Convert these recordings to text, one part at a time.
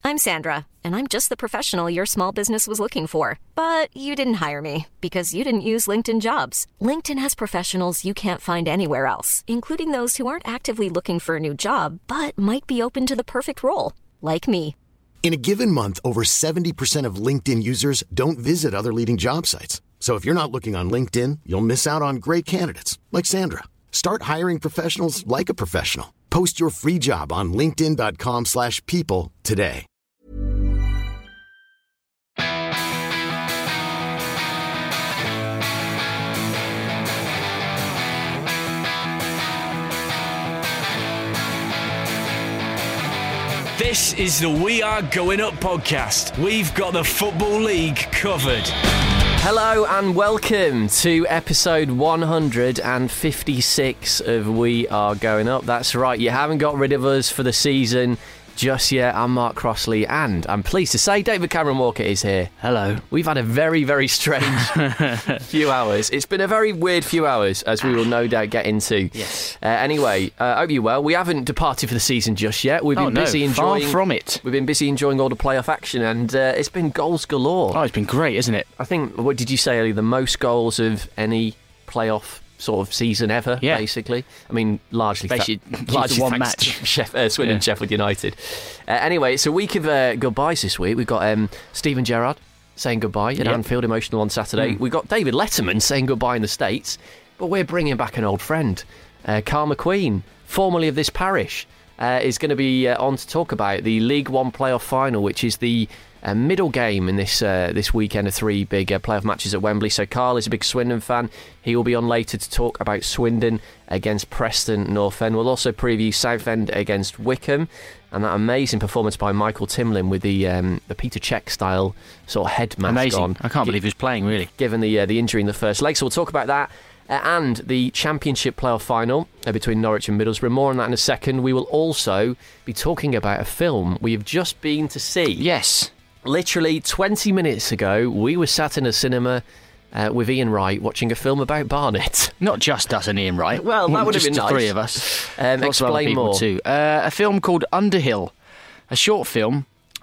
I'm Sandra, and I'm just the professional your small business was looking for. But you didn't hire me because you didn't use LinkedIn Jobs. LinkedIn has professionals you can't find anywhere else, including those who aren't actively looking for a new job, but might be open to the perfect role, like me. In a given month, over 70% of LinkedIn users don't visit other leading job sites. So if you're not looking on LinkedIn, you'll miss out on great candidates like Sandra. Start hiring professionals like a professional. Post your free job on linkedin.com/people today. This is the We Are Going Up podcast. We've got the Football League covered. Hello and welcome to episode 156 of We Are Going Up. That's right, you haven't got rid of us for the season just yet. I'm Mark Crossley and I'm pleased to say David Cameron Walker is here. Hello. We've had a very, very strange few hours. It's been a very weird few hours, as we will no doubt get into. Yes. Anyway, hope you're well. We haven't departed for the season just yet. We've been busy enjoying. Far from it. We've been busy enjoying all the playoff action, and it's been goals galore. Oh, it's been great, isn't it? I think, what did you say earlier? The most goals of any playoff sort of season ever, basically. I mean, largely largely one thanks match. To Swindon, Sheffield United. Anyway, it's a week of goodbyes this week. We've got Steven Gerrard saying goodbye at Anfield, emotional on Saturday. We've got David Letterman saying goodbye in the States, but we're bringing back an old friend. Carl McQueen, formerly of this parish, is going to be on to talk about the League One playoff final, which is the middle game in this weekend of three big playoff matches at Wembley. So Carl is a big Swindon fan. He will be on later to talk about Swindon against Preston North End. We'll also preview Southend against Wickham and that amazing performance by Michael Timlin with the Peter Cech style sort of head mask on. I can't believe he was playing, really. Given the injury in the first leg. So we'll talk about that. And the Championship playoff final between Norwich and Middlesbrough. More on that in a second. We will also be talking about a film we have just been to see. Yes. Literally 20 minutes ago, we were sat in a cinema with Ian Wright watching a film about Barnet. Not just us and Ian Wright. Well, that would have been nice. nice. Three of us. Explain more. Too. A film called Underhill, a short film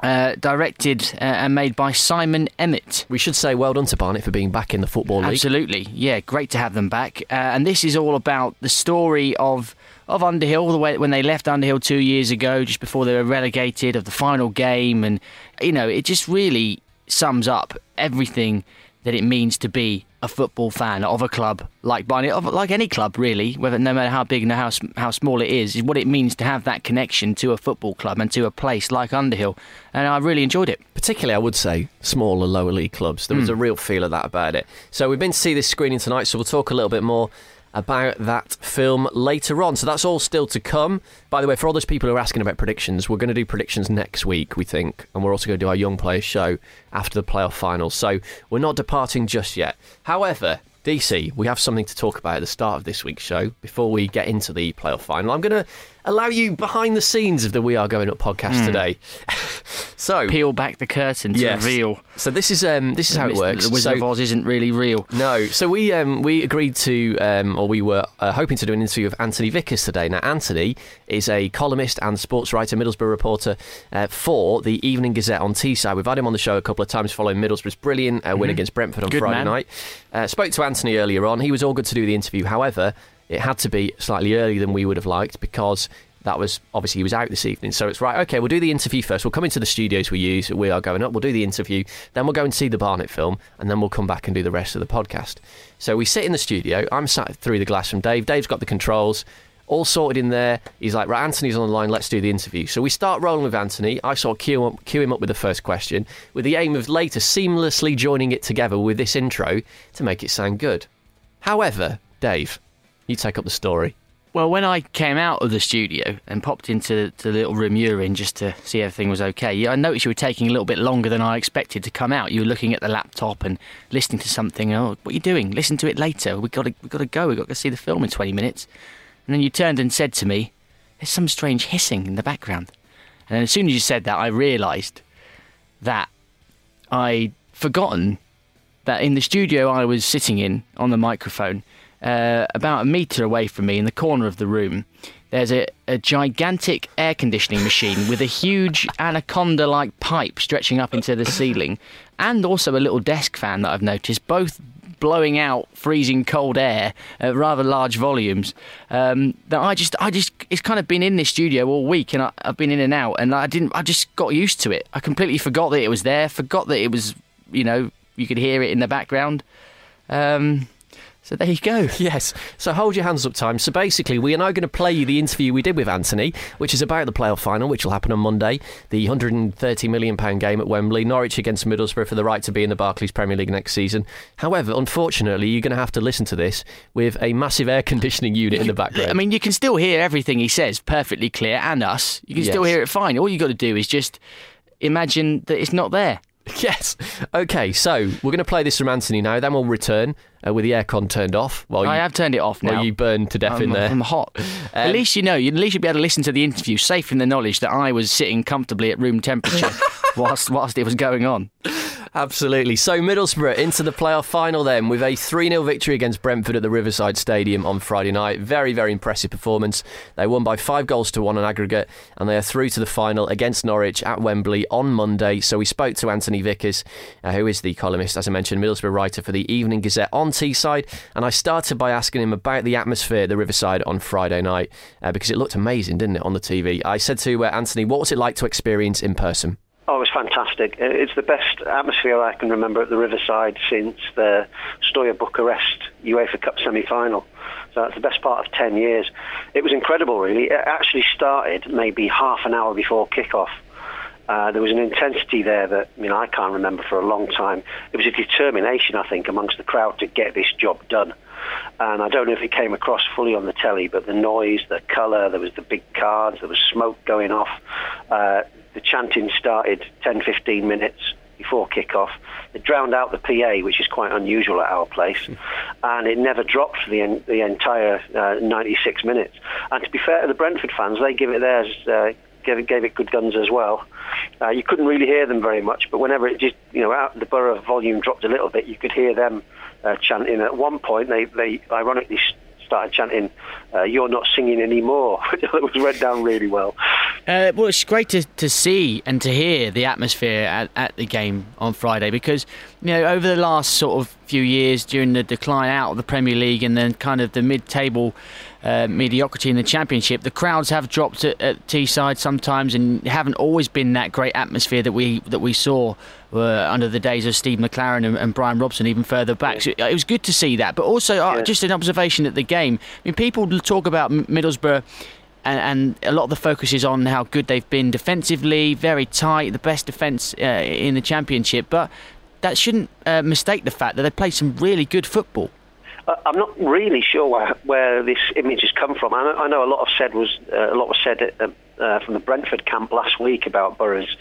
directed and made by Simon Emmett. We should say well done to Barnet for being back in the Football League. Absolutely, yeah, great to have them back. And this is all about the story of Underhill, the way when they left Underhill 2 years ago, just before they were relegated, of the final game, and it just really sums up everything that it means to be a football fan of a club like Barnet, like any club really, whether no matter how big and how small it is what it means to have that connection to a football club and to a place like Underhill, and I really enjoyed it. Particularly, I would say, smaller, lower league clubs. There was a real feel of that about it. So we've been to see this screening tonight, so we'll talk a little bit more about that film later on. So that's all still to come. By the way, for all those people who are asking about predictions, we're going to do predictions next week, we think, and we're also going to do our Young Players show after the playoff finals. So we're not departing just yet. However, DC, we have something to talk about at the start of this week's show before we get into the playoff final. I'm going to allow you behind the scenes of the We Are Going Up podcast today. So peel back the curtain to reveal. So this is how it works. The Wizard of Oz isn't really real. No. So we agreed to, or we were hoping to do an interview with Anthony Vickers today. Now, Anthony is a columnist and sports writer, Middlesbrough reporter for the Evening Gazette on Teesside. We've had him on the show a couple of times following Middlesbrough's brilliant win against Brentford on Friday night. Spoke to Anthony earlier on. He was all good to do the interview. However, it had to be slightly earlier than we would have liked because that was, obviously, he was out this evening. So it's right, okay, we'll do the interview first. We'll come into the studios we use. We Are Going Up. We'll do the interview. Then we'll go and see the Barnet film. And then we'll come back and do the rest of the podcast. So we sit in the studio. I'm sat through the glass from Dave. Dave's got the controls. All sorted in there. He's like, right, Anthony's on the line. Let's do the interview. So we start rolling with Anthony. I sort of cue him up with the first question with the aim of later seamlessly joining it together with this intro to make it sound good. However, Dave, you take up the story. Well, when I came out of the studio and popped into the little room you're in just to see everything was okay, I noticed you were taking a little bit longer than I expected to come out. You were looking at the laptop and listening to something. Oh, what are you doing? Listen to it later. We've got to go. We've got to see the film in 20 minutes. And then you turned and said to me, there's some strange hissing in the background. And then as soon as you said that, I realised that I'd forgotten that in the studio I was sitting in on the microphone, about a metre away from me in the corner of the room, there's a gigantic air conditioning machine with a huge anaconda-like pipe stretching up into the ceiling, and also a little desk fan that I've noticed, both blowing out freezing cold air at rather large volumes. That I just it's kind of been in this studio all week, and I've been in and out, and I just got used to it. I completely forgot that it was there, forgot that it was, you could hear it in the background. So there you go. Yes. So hold your hands up time. So basically, we are now going to play you the interview we did with Anthony, which is about the playoff final, which will happen on Monday, the £130 million game at Wembley, Norwich against Middlesbrough for the right to be in the Barclays Premier League next season. However, unfortunately, you're going to have to listen to this with a massive air conditioning unit in the background. I mean, you can still hear everything he says perfectly clear, and us. You can still hear it fine. All you got to do is just imagine that it's not there. Yes. OK, so we're going to play this from Anthony now, then we'll return with the aircon turned off. I have turned it off now. While you burn to death in there. I'm hot. At least you'll be able to listen to the interview safe in the knowledge that I was sitting comfortably at room temperature whilst it was going on. Absolutely. So Middlesbrough into the playoff final then with a 3-0 victory against Brentford at the Riverside Stadium on Friday night. Very, very impressive performance. They won by 5-1 on aggregate, and they are through to the final against Norwich at Wembley on Monday. So we spoke to Anthony Vickers, who is the columnist, as I mentioned, Middlesbrough writer for the Evening Gazette on Teesside, and I started by asking him about the atmosphere at the Riverside on Friday night because it looked amazing, didn't it, on the TV. I said to Anthony, what was it like to experience in person? Oh, it was fantastic. It's the best atmosphere I can remember at the Riverside since the Steaua Bucharest UEFA Cup semi-final. So that's the best part of 10 years. It was incredible, really. It actually started maybe half an hour before kick-off. There was an intensity there that I can't remember for a long time. It was a determination, I think, amongst the crowd to get this job done. And I don't know if it came across fully on the telly, but the noise, the colour, there was the big cards, there was smoke going off. The chanting started 10-15 minutes before kick-off. It drowned out the PA, which is quite unusual at our place, and it never dropped for the entire 96 minutes. And to be fair to the Brentford fans, they give it theirs, gave it good guns as well. You couldn't really hear them very much, but whenever it just, out the Borough volume dropped a little bit, you could hear them chanting. At one point, they ironically started chanting, "You're not singing anymore." It was read down really well. Well, it's great to see and to hear the atmosphere at the game on Friday because, over the last sort of few years during the decline out of the Premier League and then kind of the mid-table mediocrity in the Championship, the crowds have dropped at Teesside sometimes and haven't always been that great atmosphere that we saw under the days of Steve McLaren and Brian Robson even further back. So it was good to see that. But also, just an observation at the game, people talk about Middlesbrough and a lot of the focus is on how good they've been defensively, very tight, the best defence in the Championship, but that shouldn't mistake the fact that they played some really good football. I'm not really sure where this image has come from. I know a lot was said from the Brentford camp last week about Borough's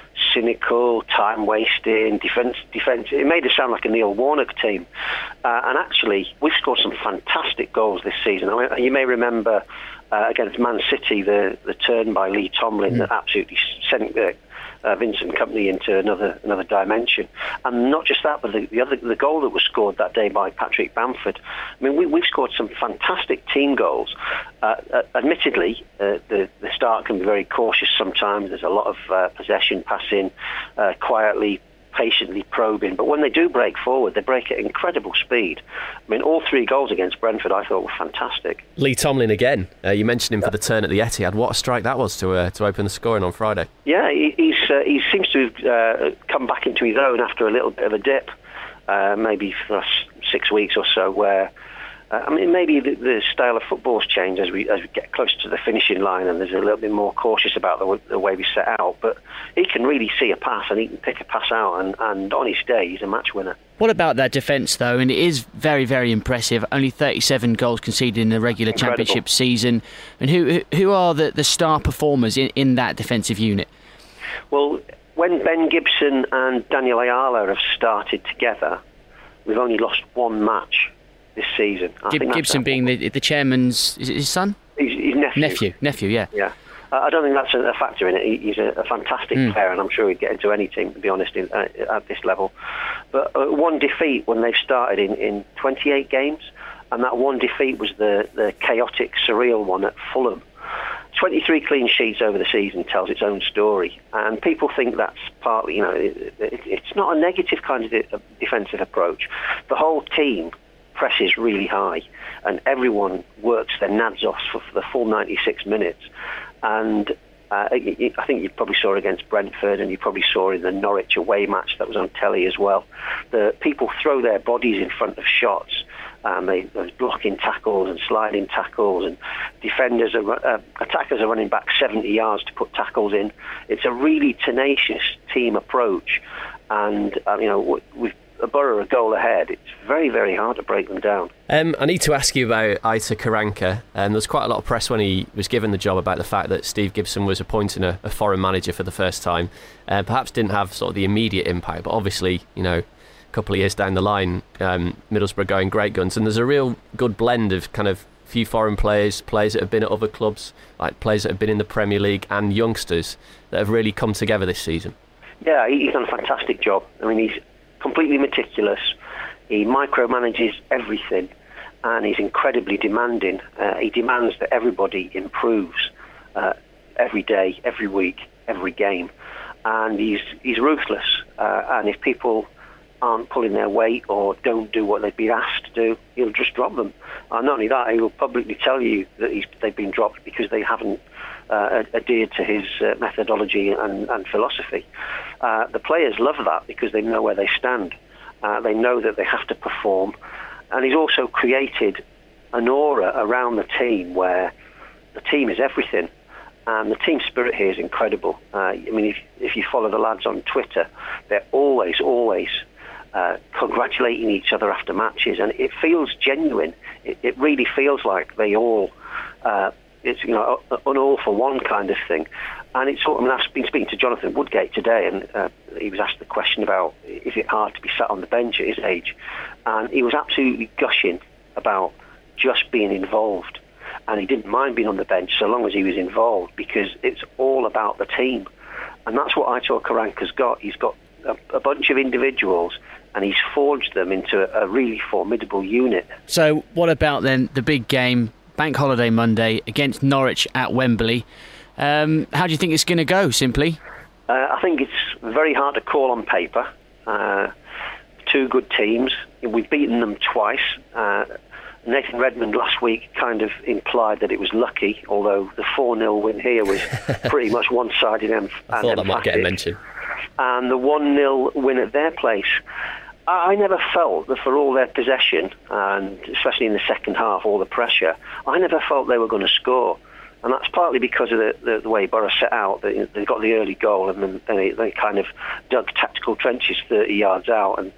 cynical, time-wasting, defence. It made it sound like a Neil Warnock team. And actually, we've scored some fantastic goals this season. You may remember against Man City, the turn by Lee Tomlin that absolutely sent Vincent Kompany into another dimension. And not just that, but the goal that was scored that day by Patrick Bamford. We've scored some fantastic team goals. Admittedly, the start can be very cautious sometimes. There's a lot of possession, passing, quietly, patiently probing, but when they do break forward, they break at incredible speed. All 3 goals against Brentford I thought were fantastic. Lee Tomlin again, you mentioned him for the turn at the Etihad. What a strike that was to open the scoring on Friday. Yeah, he seems to have come back into his own after a little bit of a dip, maybe for the last 6 weeks or so, where maybe the style of football's changed as we get closer to the finishing line, and there's a little bit more cautious about the way we set out. But he can really see a pass, and he can pick a pass out, and on his day, he's a match winner. What about that defence, though? And it is very, very impressive. Only 37 goals conceded in the regular Championship season. And who are the star performers in that defensive unit? Well, when Ben Gibson and Daniel Ayala have started together, we've only lost one match this season. Gibson being the chairman's, is it his son? His nephew, yeah. Yeah. I don't think that's a factor in it. He's a fantastic player, and I'm sure he'd get into any team, to be honest, at this level. But one defeat when they've started in 28 games, And that one defeat was the chaotic, surreal one at Fulham. 23 clean sheets over the season tells its own story, and people think that's partly, it's not a negative kind of defensive approach. The whole team presses really high, and everyone works their nads off for the full 96 minutes. And I think you probably saw against Brentford, and you probably saw in the Norwich away match that was on telly as well. The people throw their bodies in front of shots. There's blocking tackles and sliding tackles, and attackers are running back 70 yards to put tackles in. It's a really tenacious team approach, and with Borough a goal ahead, it's very, very hard to break them down. I need to ask you about Aitor Karanka. There was quite a lot of press when he was given the job about the fact that Steve Gibson was appointing a foreign manager for the first time. Perhaps didn't have sort of the immediate impact, but obviously, a couple of years down the line, Middlesbrough going great guns, and there's a real good blend of kind of few foreign players that have been at other clubs, like players that have been in the Premier League, and youngsters that have really come together this season. Yeah, he's done a fantastic job. I mean, he's completely meticulous. He micromanages everything, and he's incredibly demanding. He demands that everybody improves every day, every week, every game, and he's ruthless. And if people aren't pulling their weight or don't do what they've been asked to do, he'll just drop them. And not only that, he will publicly tell you that they've been dropped because they haven't adhered to his methodology and philosophy. The players love that because they know where they stand. They know that they have to perform. And he's also created an aura around the team where the team is everything. And the team spirit here is incredible. I mean, if you follow the lads on Twitter, they're always congratulating each other after matches, and it feels genuine. It really feels like they all, it's an all for one kind of thing. And it's sort of, I've been speaking to Jonathan Woodgate today, and he was asked the question about, is it hard to be sat on the bench at his age? And he was absolutely gushing about just being involved. And he didn't mind being on the bench so long as he was involved, because it's all about the team. And that's what Aitor Karanka's got. He's got a bunch of individuals, and he's forged them into a really formidable unit. So what about then the big game, Bank Holiday Monday, against Norwich at Wembley? How do you think it's going to go, simply? I think it's very hard to call on paper. Two good teams. We've beaten them twice. Nathan Redmond last week kind of implied that it was lucky, although the 4-0 win here was pretty much one-sided and I thought that might get a mention. And the 1-0 win at their place, I never felt that for all their possession, and especially in the second half, all the pressure, I never felt they were going to score. And that's partly because of the way Borough set out. They got the early goal, and then they kind of dug tactical trenches 30 yards out and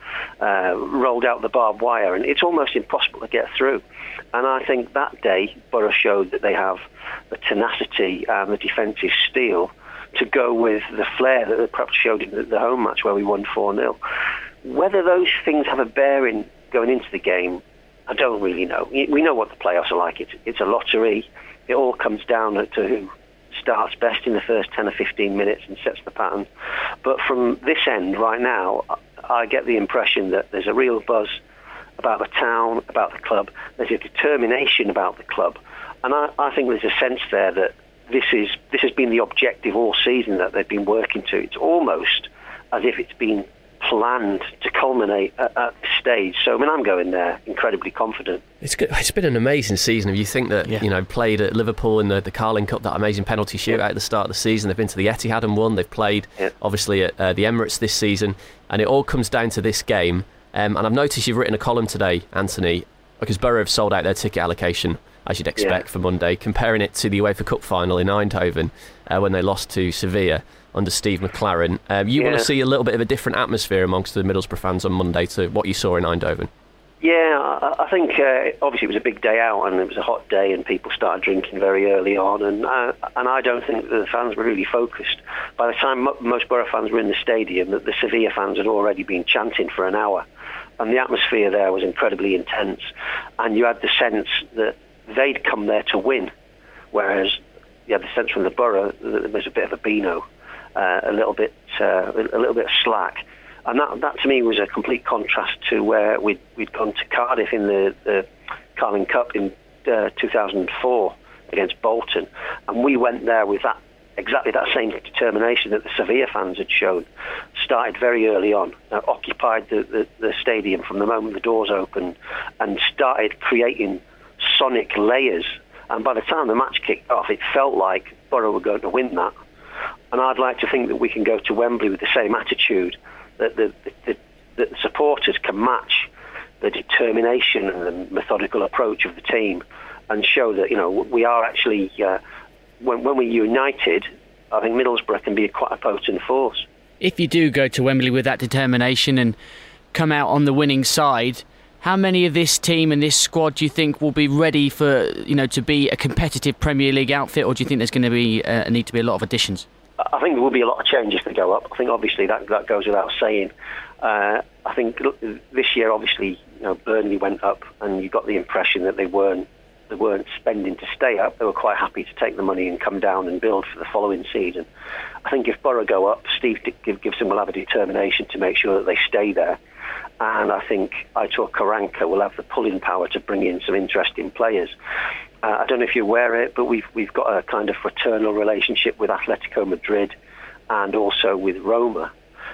rolled out the barbed wire. And it's almost impossible to get through. And I think that day, Borough showed that they have the tenacity and the defensive steel to go with the flair that they perhaps showed in the home match where we won 4-0. Whether those things have a bearing going into the game, I don't really know. We know what the playoffs are like. It's a lottery. It all comes down to who starts best in the first 10 or 15 minutes and sets the pattern. But from this end right now, I get the impression that there's a real buzz about the town, about the club. There's a determination about the club. And I think there's a sense there that this has been the objective all season that they've been working to. It's almost as if it's been planned to culminate at this stage. So, I'm going there incredibly confident. It's been an amazing season. If you think that, played at Liverpool in the Carling Cup, that amazing penalty shootout at the start of the season. They've been to the Etihad and won. They've played, obviously, at the Emirates this season. And it all comes down to this game. And I've noticed you've written a column today, Anthony, because Borough have sold out their ticket allocation, as you'd expect, for Monday, comparing it to the UEFA Cup final in Eindhoven when they lost to Sevilla under Steve McLaren. You want to see a little bit of a different atmosphere amongst the Middlesbrough fans on Monday to what you saw in Eindhoven? Yeah, I think obviously it was a big day out and it was a hot day and people started drinking very early on, and I don't think that the fans were really focused. By the time most Borough fans were in the stadium, that the Sevilla fans had already been chanting for an hour, and the atmosphere there was incredibly intense, and you had the sense that they'd come there to win, whereas you had the sense from the Borough that there was a bit of a Beano. A little bit of slack, and that to me was a complete contrast to where we'd gone to Cardiff in the Carling Cup in 2004 against Bolton, and we went there with exactly that same determination that the Sevilla fans had shown. Started very early on, occupied the stadium from the moment the doors opened, and started creating sonic layers. And by the time the match kicked off, it felt like Borough were going to win that. And I'd like to think that we can go to Wembley with the same attitude, that the supporters can match the determination and the methodical approach of the team, and show that, we are actually, when we're united, I think Middlesbrough can be quite a potent force. If you do go to Wembley with that determination and come out on the winning side, how many of this team and this squad do you think will be ready for, to be a competitive Premier League outfit, or do you think there's going to be need to be a lot of additions? I think there will be a lot of changes to go up. I think obviously that goes without saying. I think this year, obviously, Burnley went up, and you got the impression that they weren't spending to stay up. They were quite happy to take the money and come down and build for the following season. I think if Borough go up, Steve Gibson will have a determination to make sure that they stay there. And I think Aitor Karanka will have the pulling power to bring in some interesting players. I don't know if you're aware of it, but we've got a kind of fraternal relationship with Atletico Madrid and also with Roma.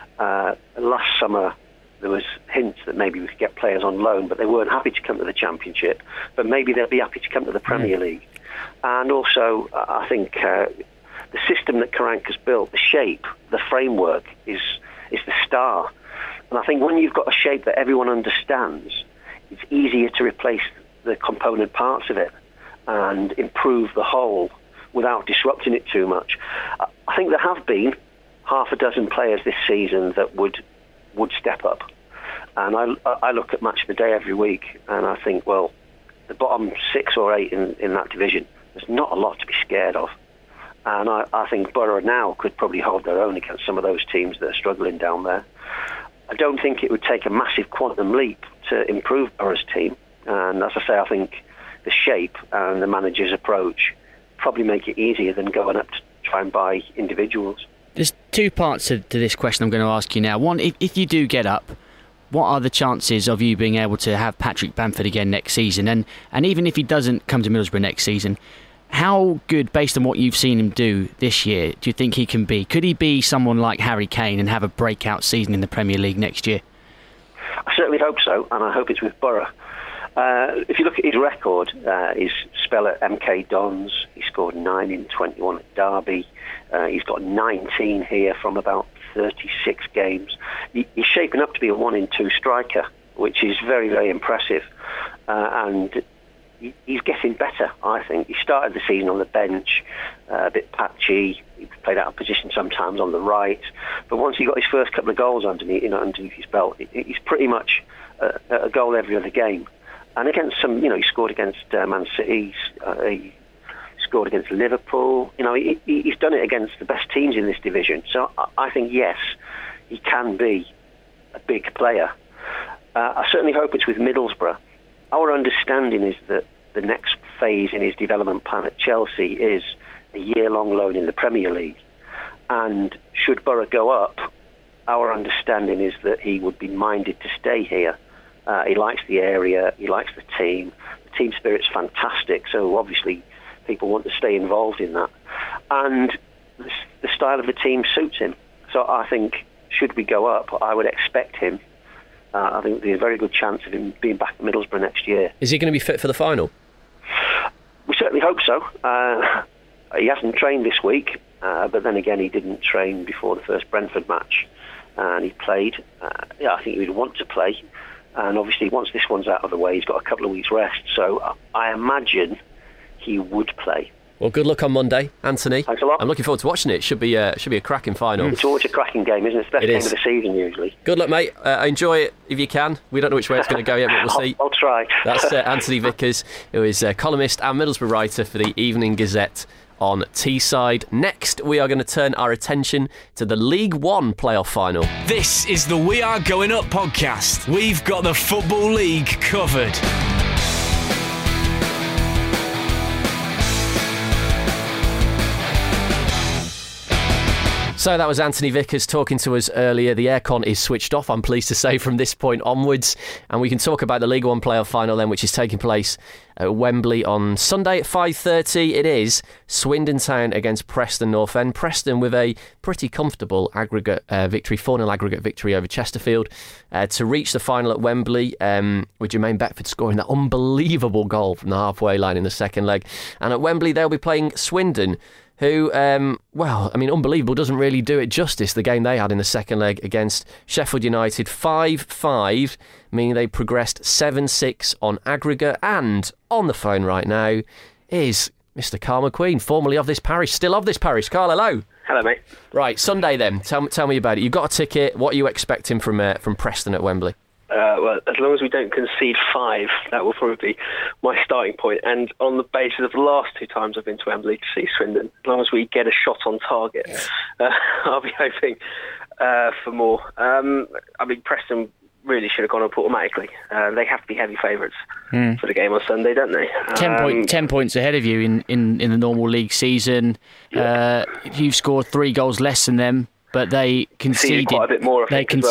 Last summer, there was hints that maybe we could get players on loan, but they weren't happy to come to the Championship. But maybe they'll be happy to come to the Premier League. And also, I think the system that Karanka's built, the shape, the framework, is the star. And I think when you've got a shape that everyone understands, it's easier to replace the component parts of it and improve the whole without disrupting it too much. I think there have been half a dozen players this season that would step up. And I look at Match of the Day every week, and I think, well, the bottom 6 or 8 in that division, there's not a lot to be scared of. And I think Borough now could probably hold their own against some of those teams that are struggling down there. I don't think it would take a massive quantum leap to improve Borough's team. And as I say, I think the shape and the manager's approach probably make it easier than going up to try and buy individuals. There's two parts to this question I'm going to ask you now. One, if you do get up, what are the chances of you being able to have Patrick Bamford again next season? And even if he doesn't come to Middlesbrough next season, how good, based on what you've seen him do this year, do you think he can be? Could he be someone like Harry Kane and have a breakout season in the Premier League next year? I certainly hope so, and I hope it's with Borough. If you look at his record, his spell at MK Dons, he scored 9 in 21 at Derby. He's got 19 here from about 36 games. He's shaping up to be a 1-in-2 striker, which is very, very impressive. And he's getting better, I think. He started the season on the bench, a bit patchy. He played out of position sometimes on the right. But once he got his first couple of goals underneath his belt, he's pretty much a goal every other game. And against some, he scored against Man City, he scored against Liverpool. He's done it against the best teams in this division. So I think, yes, he can be a big player. I certainly hope it's with Middlesbrough. Our understanding is that the next phase in his development plan at Chelsea is a year-long loan in the Premier League. And should Borough go up, our understanding is that he would be minded to stay here. He likes the area, he likes the team. The team spirit's fantastic, so obviously people want to stay involved in that. And the style of the team suits him. So I think, should we go up, I would expect him. I think there's a very good chance of him being back at Middlesbrough next year. Is he going to be fit for the final? We certainly hope so. He hasn't trained this week, but then again, he didn't train before the first Brentford match, and he played. I think he would want to play. And obviously, once this one's out of the way, he's got a couple of weeks' rest. So I imagine he would play. Well, good luck on Monday, Anthony. Thanks a lot. I'm looking forward to watching it. It should be a cracking final. It's always a cracking game, isn't it? It's the best game of the season, usually. Good luck, mate. Enjoy it if you can. We don't know which way it's going to go yet, but we'll see. I'll try. That's Anthony Vickers, who is a columnist and Middlesbrough writer for the Evening Gazette on Teesside. Next, we are going to turn our attention to the League One playoff final. This is the We Are Going Up podcast. We've got the Football League covered. So that was Anthony Vickers talking to us earlier. The aircon is switched off, I'm pleased to say, from this point onwards. And we can talk about the League One playoff final then, which is taking place at Wembley on Sunday at 5:30. It is Swindon Town against Preston North End. Preston with a pretty comfortable aggregate victory, 4-0 aggregate victory over Chesterfield to reach the final at Wembley, with Jermaine Beckford scoring that unbelievable goal from the halfway line in the second leg. And at Wembley they'll be playing Swindon, who, unbelievable doesn't really do it justice. The game they had in the second leg against Sheffield United, 5-5, meaning they progressed 7-6 on aggregate. And on the phone right now is Mr. Carl McQueen, formerly of this parish, still of this parish. Carl, hello. Hello, mate. Right, Sunday then. Tell me about it. You've got a ticket. What are you expecting from Preston at Wembley? Well, as long as we don't concede 5, that will probably be my starting point. And on the basis of the last 2 times I've been to Wembley to see Swindon, as long as we get a shot on target, I'll be hoping for more. Preston really should have gone up automatically. They have to be heavy favourites for the game on Sunday, don't they? 10 points ahead of you in the normal league season. You've scored 3 goals less than them. But they conceded quite a bit more, I think,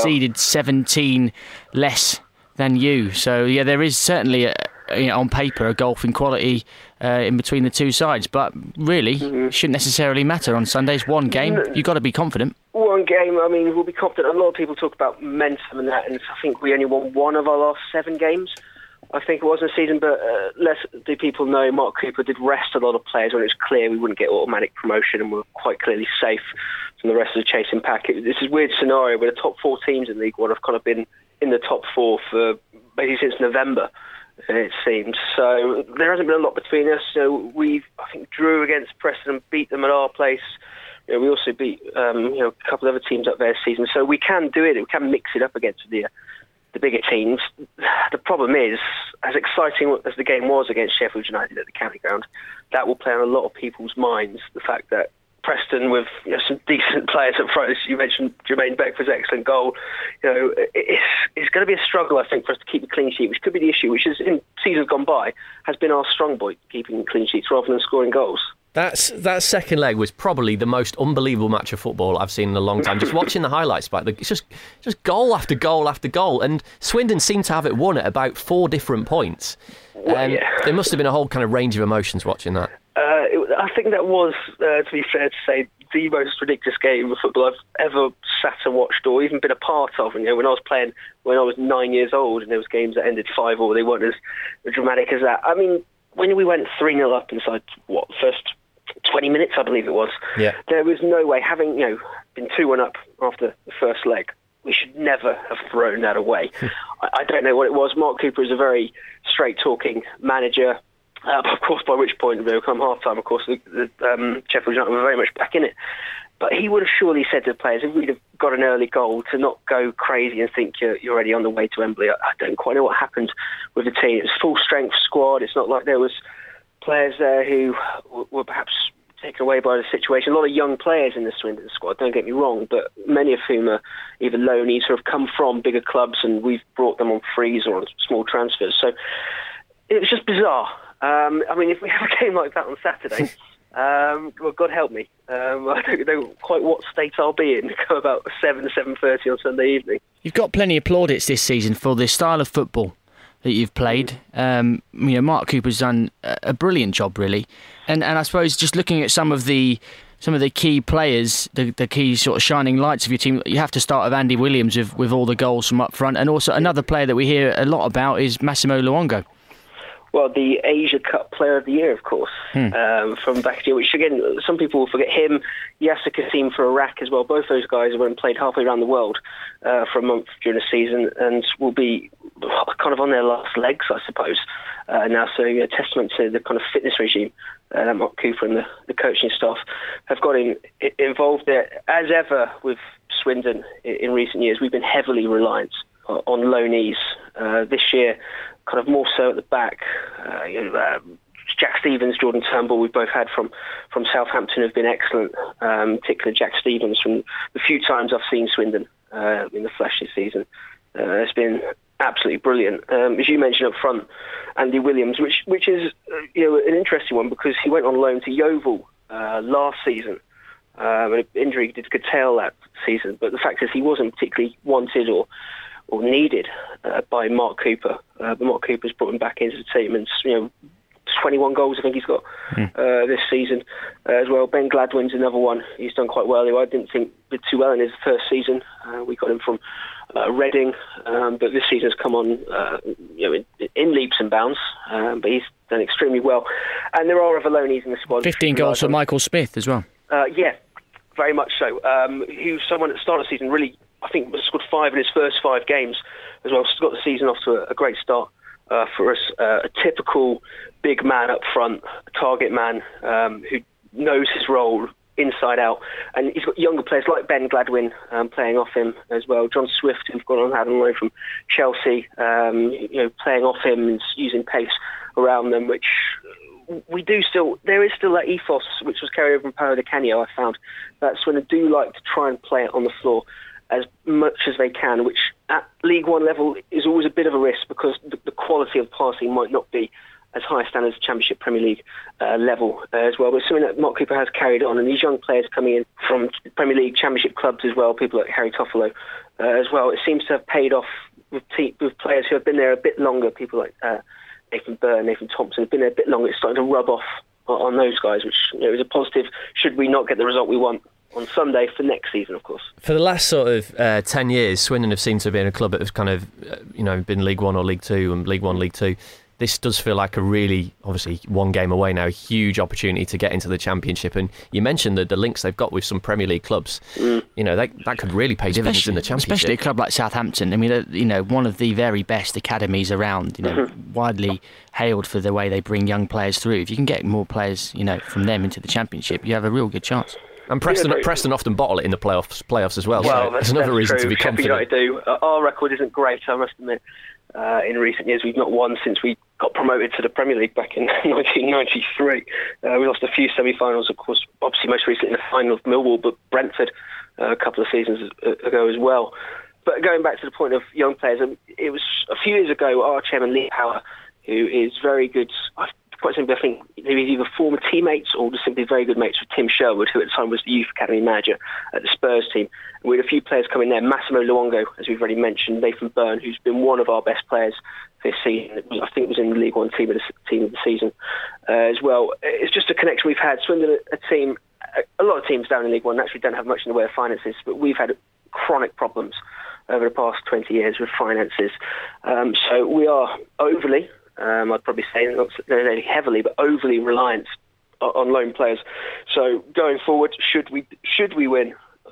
17 less than you. So yeah, there is certainly on paper a golfing quality in between the two sides. But really, it shouldn't necessarily matter on Sundays. One game, you've got to be confident. One game, we'll be confident. A lot of people talk about momentum and that, and I think we only won 1 of our last 7 games. I think it was in the season, but less do people know Mark Cooper did rest a lot of players when it was clear we wouldn't get automatic promotion and we were quite clearly safe from the rest of the chasing pack. This is a weird scenario where the top 4 teams in League One have kind of been in the top 4 for basically since November, it seems. So there hasn't been a lot between us. So I think, drew against Preston and beat them at our place. We also beat a couple of other teams up there this season. So we can do it. We can mix it up against the bigger teams. The problem is, as exciting as the game was against Sheffield United at the County Ground, that will play on a lot of people's minds. The fact that Preston, with some decent players up front, as you mentioned, Jermaine Beckford's excellent goal, it's going to be a struggle, I think, for us to keep a clean sheet, which could be the issue, which is in seasons gone by has been our strong point, keeping clean sheets rather than scoring goals. That second leg was probably the most unbelievable match of football I've seen in a long time. Just watching the highlights back, it's just goal after goal after goal, and Swindon seemed to have it won at about 4 different points. There must have been a whole kind of range of emotions watching that. I think that was, to be fair to say, the most ridiculous game of football I've ever sat and watched or even been a part of. And, when I was playing when I was 9 years old, and there was games that ended 5-5, they weren't as dramatic as that. When we went 3-0 up inside first 20 minutes, I believe it was. Yeah. There was no way, having been 2-1 up after the first leg, we should never have thrown that away. I don't know what it was. Mark Cooper is a very straight-talking manager. Of course, by which point, come half-time, of course, the Sheffield United were very much back in it. But he would have surely said to the players, if we'd have got an early goal, to not go crazy and think you're already on the way to Wembley. I don't quite know what happened with the team. It was full-strength squad. It's not like there was players there who were perhaps taken away by the situation. A lot of young players in the Swindon squad, don't get me wrong, but many of whom are either loanees who have come from bigger clubs and we've brought them on frees or on small transfers. So it was just bizarre. If we have a game like that on Saturday, well, God help me. I don't know quite what state I'll be in come about 7:30 on Sunday evening. You've got plenty of plaudits this season for the style of football that you've played. Mark Cooper's done a brilliant job, really. And I suppose just looking at some of the key players, the key sort of shining lights of your team, you have to start with Andy Williams with all the goals from up front. And also another player that we hear a lot about is Massimo Luongo. Well, the Asia Cup Player of the Year, of course, from back year, which, again, some people will forget him. Yasser Kassim for Iraq as well. Both those guys went and played halfway around the world for a month during the season and will be kind of on their last legs, I suppose, now. So a testament to the kind of fitness regime that Mark Cooper and the coaching staff have got involved there. As ever with Swindon in recent years, we've been heavily reliant on loanees. This year, kind of more so at the back. Jack Stevens, Jordan Turnbull, we've both had from Southampton, have been excellent. Particularly Jack Stevens, from the few times I've seen Swindon in the flesh this season, has been absolutely brilliant. As you mentioned up front, Andy Williams, which is an interesting one because he went on loan to Yeovil last season. An injury did curtail that season, but the fact is he wasn't particularly wanted or needed by Mark Cooper. But Mark Cooper's brought him back into the team, and 21 goals I think he's got this season as well. Ben Gladwin's another one. He's done quite well, who I didn't think did too well in his first season. We got him from Reading, but this season's come on in leaps and bounds, but he's done extremely well. And there are other loanees in the squad. 15 goals for Michael Smith as well. Yeah, very much so. He was someone at the start of the season really, I think, scored 5 in his first 5 games as well. So got the season off to a great start for us. A typical big man up front, a target man who knows his role inside out. And he's got younger players like Ben Gladwin playing off him as well. John Swift, who've gone on had on loan from Chelsea, playing off him and using pace around them, which there is still that ethos which was carried over from Paolo Di Canio, I found. That's when they do like to try and play it on the floor as much as they can, which at League One level is always a bit of a risk because the quality of passing might not be as high a standard as Championship Premier League level as well. But it's something that Mark Cooper has carried on, and these young players coming in from Premier League Championship clubs as well, people like Harry Toffolo as well, it seems to have paid off with players who have been there a bit longer, people like Nathan Byrne, Nathan Thompson have been there a bit longer. It's starting to rub off on those guys, which is a positive should we not get the result we want on Sunday for next season, of course. For the last sort of 10 years, Swindon have seemed to have been a club that has kind of been League One or League Two and League One, League Two. This does feel like a really, obviously, one game away now, a huge opportunity to get into the Championship. And you mentioned the links they've got with some Premier League clubs. That could really pay dividends in the Championship. Especially a club like Southampton. I mean, one of the very best academies around, widely hailed for the way they bring young players through. If you can get more players, from them into the Championship, you have a real good chance. And Preston often bottle it in the playoffs as well. Well, so there's another reason to be confident. United do. Our record isn't great, I must admit. In recent years, we've not won since we got promoted to the Premier League back in 1993. We lost a few semi-finals, of course, obviously most recently in the final of Millwall, but Brentford a couple of seasons ago as well. But going back to the point of young players, it was a few years ago, our chairman Lee Power, who is very good, quite simply, I think he was either former teammates or just simply very good mates with Tim Sherwood, who at the time was the youth academy manager at the Spurs team. And we had a few players coming there, Massimo Luongo, as we've already mentioned, Nathan Byrne, who's been one of our best players this season. I think it was in the League One team of the season as well. It's just a connection we've had. Swindon, a lot of teams down in League One actually don't have much in the way of finances, but we've had chronic problems over the past 20 years with finances. So we are overly, I'd probably say, not necessarily heavily, but overly reliant on loan players. So going forward, should we win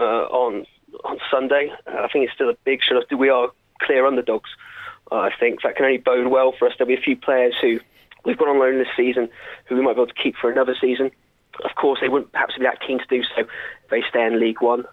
on Sunday, I think it's still a big should. We are clear underdogs. I think that can only bode well for us. There'll be a few players who we've got on loan this season who we might be able to keep for another season. Of course, they wouldn't perhaps be that keen to do so if they stay in League One.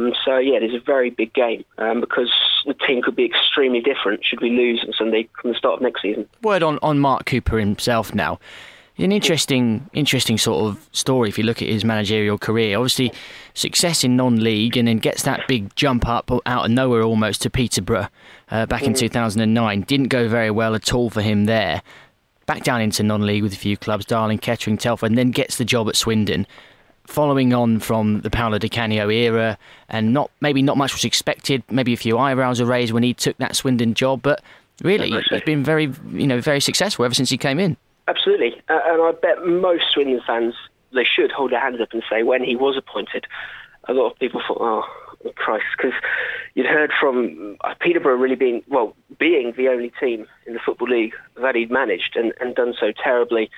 It is a very big game because the team could be extremely different should we lose on Sunday from the start of next season. Word on Mark Cooper himself now. An interesting sort of story if you look at his managerial career. Obviously, success in non-league and then gets that big jump up out of nowhere almost to Peterborough back in 2009. Didn't go very well at all for him there. Back down into non-league with a few clubs, Darling, Kettering, Telford, and then gets the job at Swindon. Following on from the Paolo Di Canio era, and maybe not much was expected. Maybe a few eyebrows were raised when he took that Swindon job, but really he's been very, very successful ever since he came in. Absolutely, and I bet most Swindon fans, they should hold their hands up and say when he was appointed, a lot of people thought, oh, Christ, because you'd heard from Peterborough really being the only team in the Football League that he'd managed and done so terribly.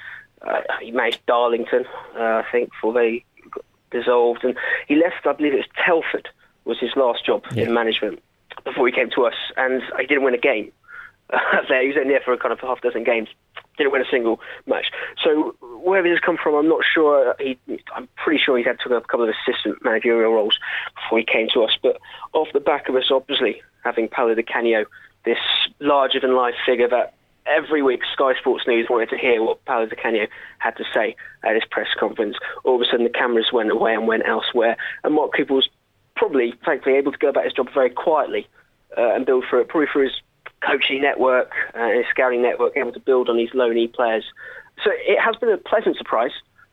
He managed Darlington, I think, before they got dissolved, and he left, I believe it was Telford, was his last job in management before he came to us, and he didn't win a game there. He was only there for a kind of half dozen games. Didn't win a single match. So wherever this come from, I'm not sure. I'm pretty sure he's had to have a couple of assistant managerial roles before he came to us. But off the back of us, obviously, having Paolo Di Canio, this larger-than-life figure that every week Sky Sports News wanted to hear what Paolo Di Canio had to say at his press conference. All of a sudden, the cameras went away and went elsewhere. And Mark Cooper was probably, thankfully, able to go about his job very quietly and build through his coaching network and his scouting network, able to build on these loanee players. So it has been a pleasant surprise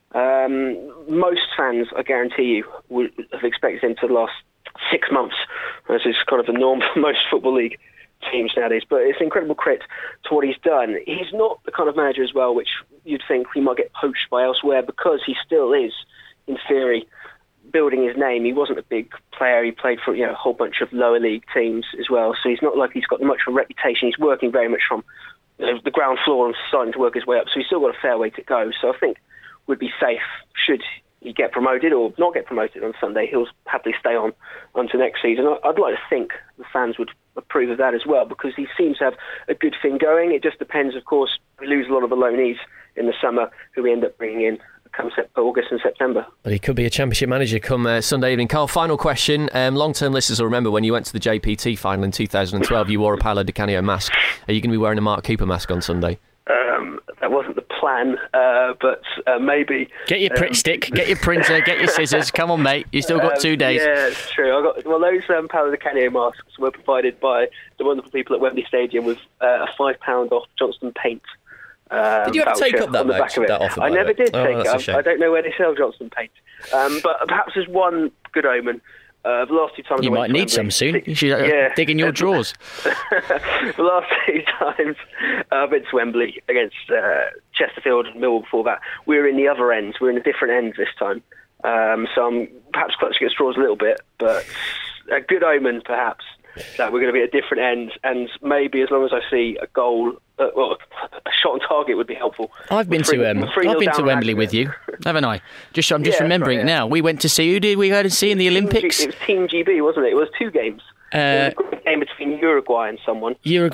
Most fans, I guarantee you, would have expected him to last 6 months. This is kind of the norm for most Football League teams nowadays, but it's incredible credit to what he's done. He's not the kind of manager as well which you'd think he might get poached by elsewhere, because he still is, in theory, building his name. He wasn't a big player. He played for a whole bunch of lower league teams as well, so he's not like he's got much of a reputation. He's working very much from the ground floor and starting to work his way up, so he's still got a fair way to go. So I think would be safe should he get promoted or not get promoted on Sunday. He'll happily stay on until next season. I'd like to think the fans would approve of that as well, because he seems to have a good thing going. It just depends, of course. We lose a lot of the loanees in the summer who we end up bringing in come August and September. But he could be a Championship manager come Sunday evening. Carl, final question. Long-term listeners will remember when you went to the JPT final in 2012, you wore a Paolo Di Canio mask. Are you going to be wearing a Mark Cooper mask on Sunday? That wasn't the plan, but maybe. Get your Pritt stick, get your printer, get your scissors. Come on, mate. You still got 2 days. Yeah, it's true. Those Paolo Di Canio masks were provided by the wonderful people at Wembley Stadium with a £5 off Johnston Paint. Did you ever take up that offer? I never did take it. I don't know where they sell Johnston Paint. But perhaps there's one good omen. The last 2 times you might need some soon. You should dig in your drawers. The last 2 times I've been to Wembley against Chesterfield and Millwall before that, we were in the other end. We're in a different end this time. So I'm perhaps clutching at straws a little bit, but a good omen perhaps that we're going to be at a different end, and maybe as long as I see a goal, a shot on target would be helpful. I've been to Wembley with you, haven't I? I'm just remembering it now. We went to see, who did we go to see in the Olympics? It was Team GB, wasn't it? It was 2 games. It was a great game between Uruguay and someone. Team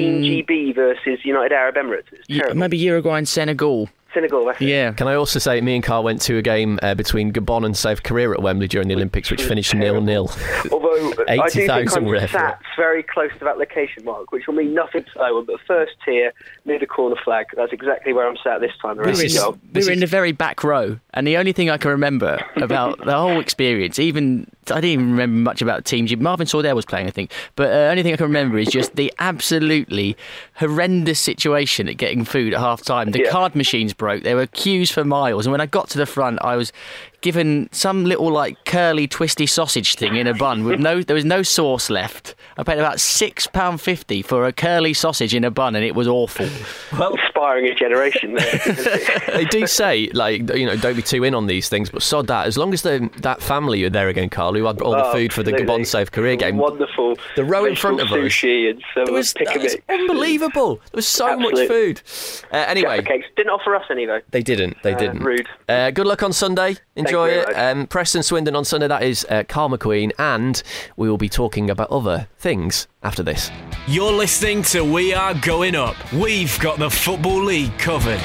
GB versus United Arab Emirates. Maybe Uruguay and Senegal. Yeah. Can I also say, me and Carl went to a game between Gabon and South Korea at Wembley during the Olympics, which finished 0-0. Although 80,000 I do think I'm sat sat very close to that location, Mark, which will mean nothing to anyone, but first tier, near the corner flag, that's exactly where I'm sat this time around. We were in the very back row, and the only thing I can remember about the whole experience, I didn't even remember much about Team G. Marvin Sordell was playing, I think, but the only thing I can remember is just the absolutely horrendous situation at getting food at half-time. The card machines broke, there were queues for miles, and when I got to the front, I was given some little curly twisty sausage thing in a bun with there was no sauce left. I paid about £6.50 for a curly sausage in a bun, and it was awful. Well, inspiring a generation there. They do say, don't be too in on these things, but sod that. As long as that family are there again, Carl, who had all the food for the Gabon South Korea game. Wonderful. The row in front of us. Sushi and some that was unbelievable. There was so much food. Anyway. Cakes. Didn't offer us any, though. They didn't. Rude. Good luck on Sunday. Enjoy it. Preston Swindon on Sunday. That is Carl McQueen, and we will be talking about other things after this. You're listening to We Are Going Up. We've got the Football League covered.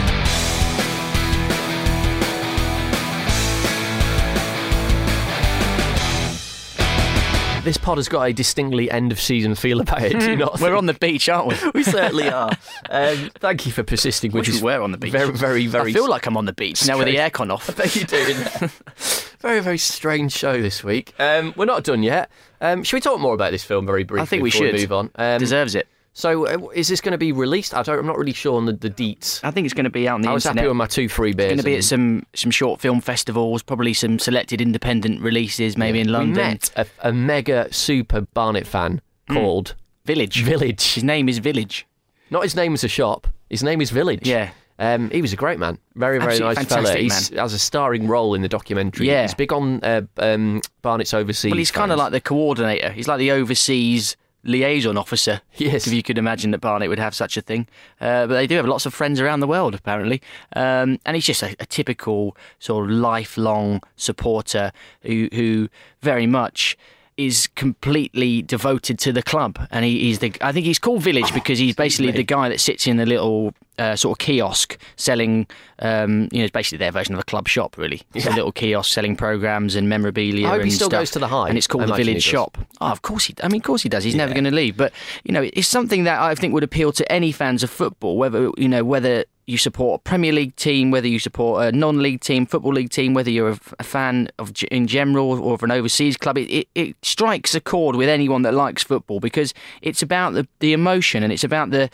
This pod has got a distinctly end-of-season feel about it, do you not? We're on the beach, aren't we? We certainly are. Thank you for persisting with this. We're on the beach. Very, very, very... I feel like I'm on the beach now with the aircon off. I bet you do. Very, very strange show this week. We're not done yet. Should we talk more about this film very briefly? I think we should. Move on. Deserves it. So, is this going to be released? I'm not really sure on the deets. I think it's going to be out on the internet. I was happy with my 2 free beers. It's going to be at some short film festivals, probably some selected independent releases, maybe in London. We met a mega super Barnet fan called Village. His name is Village. Not his name as a shop. His name is Village. Yeah. He was a great man. Very, very Absolutely nice fella. He man. has a starring role in the documentary. Yeah. He's big on Barnet's overseas. Well, he's kind of like the coordinator. He's like the overseas liaison officer. Yes. If you could imagine that Barnet would have such a thing. But they do have lots of friends around the world, apparently. And he's just a typical sort of lifelong supporter who very much is completely devoted to the club, and I think he's called Village because he's basically the guy that sits in the little sort of kiosk selling, it's basically their version of a club shop, really. It's a little kiosk selling programmes and memorabilia. I hope and he still stuff. Goes to the High, and it's called the Village Shop. Oh, of course he does. He's never going to leave. But it's something that I think would appeal to any fans of football, whether you support a Premier League team, whether you support a non-league team, Football League team, whether you're a fan of in general or of an overseas club. It strikes a chord with anyone that likes football because it's about the emotion and it's about the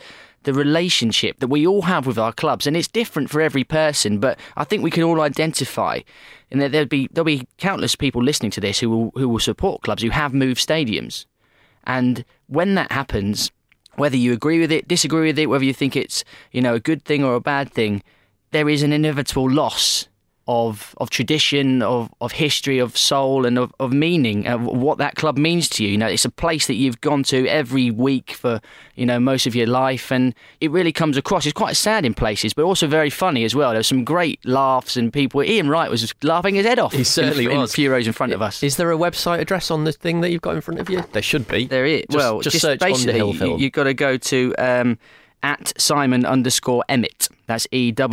the relationship that we all have with our clubs, and it's different for every person, but I think we can all identify, and there'll be countless people listening to this who will support clubs who have moved stadiums. And when that happens, whether you agree with it, disagree with it, whether you think it's, a good thing or a bad thing, there is an inevitable loss of tradition, of history, of soul, and of meaning, of what that club means to you. It's a place that you've gone to every week for, most of your life, and it really comes across. It's quite sad in places, but also very funny as well. There's some great laughs and people. Ian Wright was laughing his head off. He certainly was. In a few rows in front of us. Is there a website address on the thing that you've got in front of you? There should be. There is. Just search Underhill Film. You've got to go to at Simon_Emmett. That's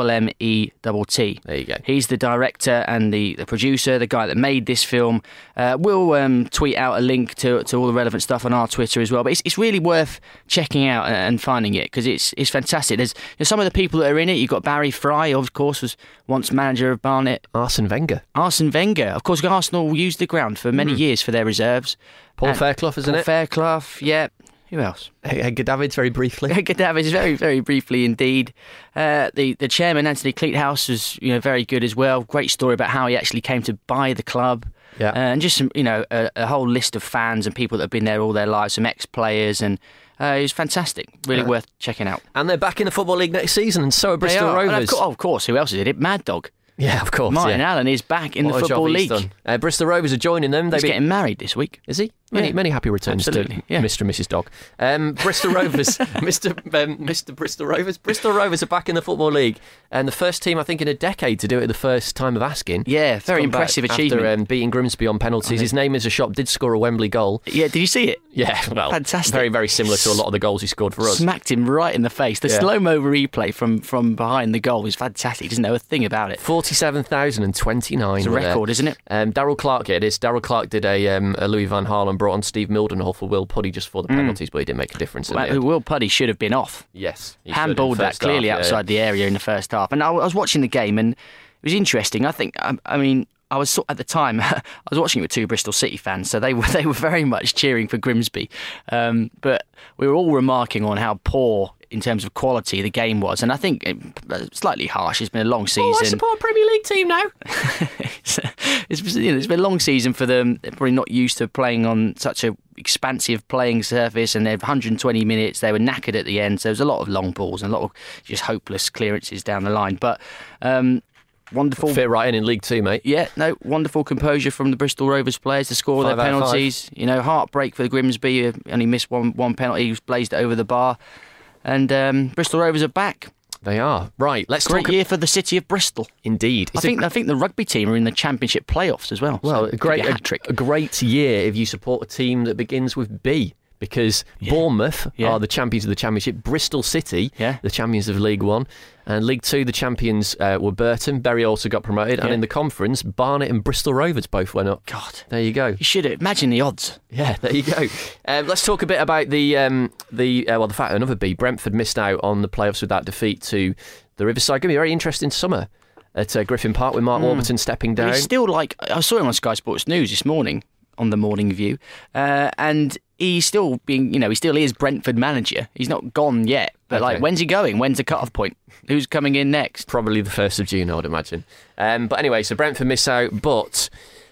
EMMETT. There you go. He's the director and the producer, the guy that made this film. We'll tweet out a link to all the relevant stuff on our Twitter as well. But it's really worth checking out and finding it, because it's fantastic. There's some of the people that are in it. You've got Barry Fry, of course, was once manager of Barnet. Arsene Wenger. Of course, Arsenal used the ground for many years for their reserves. Paul Fairclough, isn't it? Paul Fairclough, yeah. Who else? Edgar Davids, very briefly. Edgar Davids, very, very briefly indeed. The chairman, Anthony Cleathouse, was very good as well. Great story about how he actually came to buy the club. Yeah. And just some, a whole list of fans and people that have been there all their lives, some ex-players, and it was fantastic. Really worth checking out. And they're back in the Football League next season, and so are Bristol Rovers. Of course. Who else is in it? Mad Dog. Yeah, of course. Martin Allen is back in the Football League. Bristol Rovers are joining them. He's getting married this week. Is he? Many happy returns to Mr. and Mrs. Dog. Bristol Rovers, Mr. Bristol Rovers. Bristol Rovers are back in the Football League, and the first team I think in a decade to do it the first time of asking. Yeah, very impressive achievement. After beating Grimsby on penalties. His name is a shop did score a Wembley goal. Yeah, did you see it? Yeah, well, fantastic. Very, very similar to a lot of the goals he scored for us. Smacked him right in the face. The slow-mo replay from behind the goal is fantastic. He doesn't know a thing about it. 47,029. It's a record, isn't it? Darryl Clark, it is. Darryl Clark did a Louis Van Gaal and brought on Steve Mildenhall for Will Puddy just for the penalties, but he didn't make a difference. Will Puddy should have been off. Yes. Handballed that clearly outside the area in the first half. And I was watching the game, and it was interesting. I think, I was at the time, I was watching it with two Bristol City fans, so they were very much cheering for Grimsby. But we were all remarking on how poor, in terms of quality, the game was. And I think slightly harsh. It's been a long season. I support a Premier League team now. It's been a long season for them. They're probably not used to playing on such a expansive playing surface, and they're 120 minutes. They were knackered at the end, so there was a lot of long balls and a lot of just hopeless clearances down the line. But wonderful. Fit right in League Two, mate. Yeah, no, wonderful composure from the Bristol Rovers players to score their penalties. Heartbreak for the Grimsby. Only missed one penalty. He blazed it over the bar. And Bristol Rovers are back. They are. Right, let's talk. Great year for the city of Bristol. Indeed. I think the rugby team are in the Championship playoffs as well. Well, so a great year if you support a team that begins with B. Because Bournemouth are the champions of the Championship, Bristol City, the champions of League One, and League Two, the champions were Burton. Bury also got promoted, and in the conference, Barnet and Bristol Rovers both went up. God, there you go. You should imagine the odds. Yeah, there you go. Let's talk a bit about the fact that another B, Brentford missed out on the playoffs with that defeat to the Riverside. Going to be a very interesting summer at Griffin Park with Mark Warburton stepping down. He's still I saw him on Sky Sports News this morning on the Morning View, and he's still being, he still is Brentford manager. He's not gone yet. But when's he going? When's the cut-off point? Who's coming in next? Probably the 1st of June, I would imagine. But anyway, so Brentford miss out, but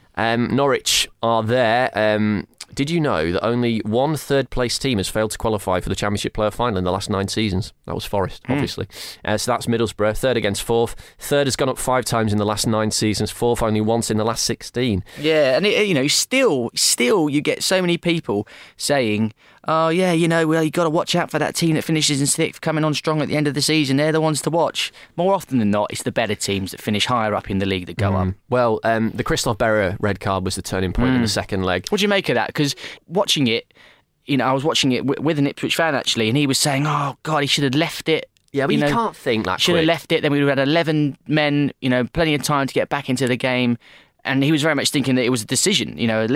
Norwich are there. Did you know that only one third-place team has failed to qualify for the Championship playoff final in the last 9 seasons? That was Forest, obviously. So that's Middlesbrough, third against fourth. Third has gone up 5 times in the last 9 seasons. Fourth only once in the last 16. Yeah, and still you get so many people saying, oh yeah, you got to watch out for that team that finishes in 6th, coming on strong at the end of the season. They're the ones to watch. More often than not, it's the better teams that finish higher up in the league that go up. Well, the Christoph Berra red card was the turning point in the second leg. What do you make of that? Because watching it, I was watching it with an Ipswich fan actually, and he was saying, oh God, he should have left it. Yeah, but you can't think that should have left it, then we would have had 11 men, plenty of time to get back into the game. And he was very much thinking that it was a decision,